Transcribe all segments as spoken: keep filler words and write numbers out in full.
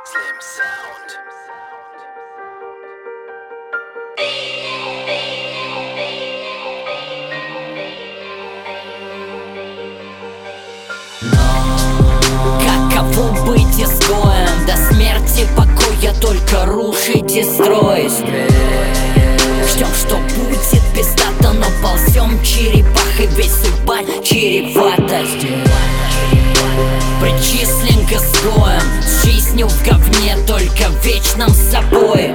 Slim Sound. Каково быть изгоем? До смерти покоя только рушить и строить. Ждем, что будет пиздато, но ползем черепахой, ведь судьба чреватость. Причислен к изгоям, с жизнью в говне, только в вечном собой.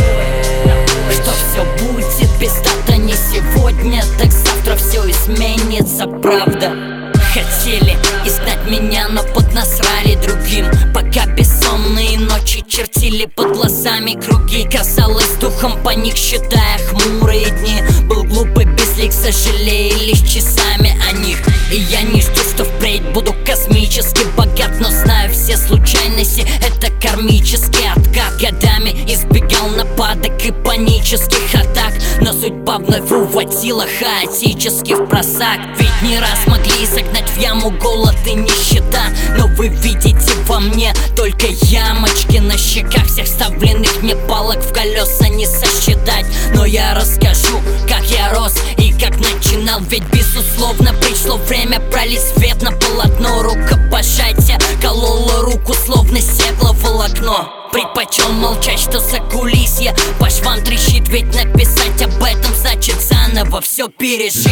Что все будет пиздато не сегодня, так завтра все изменится, правда. Хотели изгнать меня, но поднасрали другим. Пока бессонные ночи чертили под глазами круги, казалось духом по них считая хмурые дни. Был глупый безлик, сожалея лишь часами о них. И я не жду, что впредь буду космически богат, но знаю все случайности, это кармический откат. Годами избегал нападок и панических атак, но судьба вновь уводила хаотически в просак. Ведь не раз могли загнать в яму голод и нищета, но вы видите во мне только ямочки на щеках. Всех вставленных мне палок в колеса не сосчитать. Но я расскажу, как я рос и как начинал. Ведь безусловно пришло время пролить свет на полотно. Рукопожатие кололо руку, словно стекловолокно. Предпочел молчать, что за кулисье по швам трещит. Ведь написать об этом значит заново все пережить.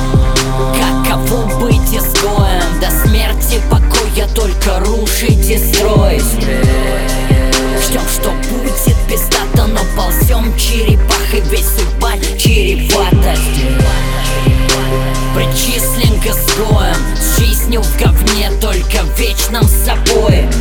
Каково быть изгоем? До смерти покоя только рушить и строить. Ждем, что будет пиздато, но ползем черепахой, ведь судьба чреватость. Причислен к изгоям, с жизнью в говне, только в вечном собой.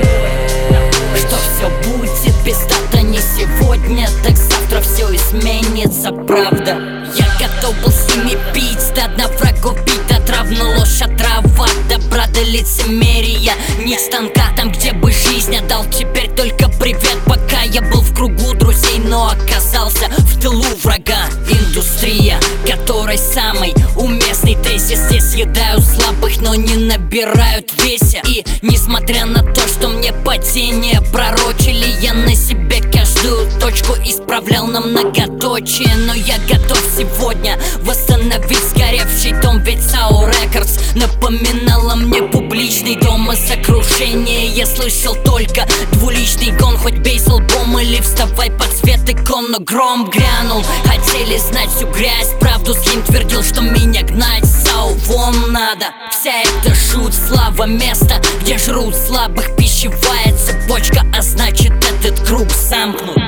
Что все будет пиздато не сегодня, так завтра все изменится, правда. Я готов был с ними пить, до дна врагов бить, отравна ложь, отрава добра до лицемерия. Не станка там, где бы жизнь отдал теперь только привет. Пока я был в кругу друзей, но оказался в тылу врага. Индустрия, которой самый уместный тезис. Здесь съедают слабых, но не набирают весе. И несмотря на то, что мне падение пророчили, я на себе каждую точку исправлял на многоточие. Но я готов сегодня восстановить сгоревший дом, ведь Сау Рекордс напоминала мне публичный дом. И сокрушение я слышал только двуличный гон. Хоть бей с лбом или вставай под свет икон, но гром грянул. Хотели знать всю грязь, правду злим твердил, что меня гнать Сау вон надо. Вся эта шут, слава место, где жрут слабых, пищевая цепочка, а значит этот круг замкнут.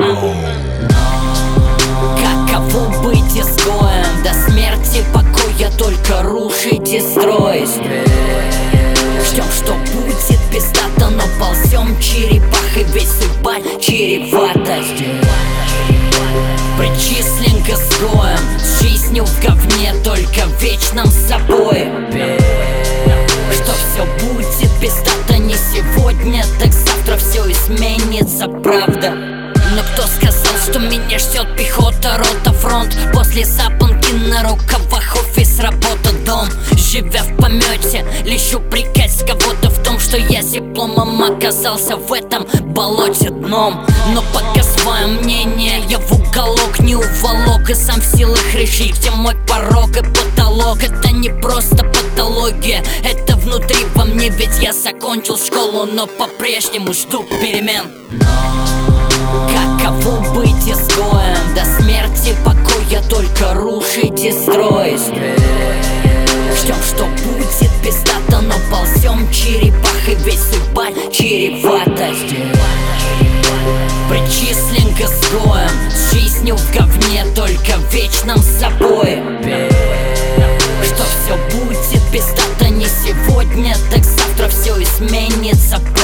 Каково быть изгоем? До смерти покоя только рушить и строить. Ждем, что будет пиздато, но ползем черепахой, ведь судьба чреватость. Причислен к изгоям, с жизнью в говне, только в вечном собой. Что все будет пиздато не сегодня, так завтра все изменится, правда. Но кто сказал, что меня ждет пехота, рота, фронт? После запонки на рукавах, офис, работа, дом. Живя в помете, лишь упрекать кого-то в том, что я с дипломом оказался в этом болоте дном. Но пока свое мнение я в уголок не уволок, и сам в силах решить, где мой порог и потолок. Это не просто патология, это внутри во мне, ведь я закончил школу, но по-прежнему жду перемен. Каково быть изгоем? До смерти покоя только рушить и строить. Ждем, что будет пиздато, но ползем черепахой, ведь судьба чреватость. Причислен к изгоям, с жизнью в говне, только в вечном собой. Что все будет пиздато не сегодня, так завтра все изменится.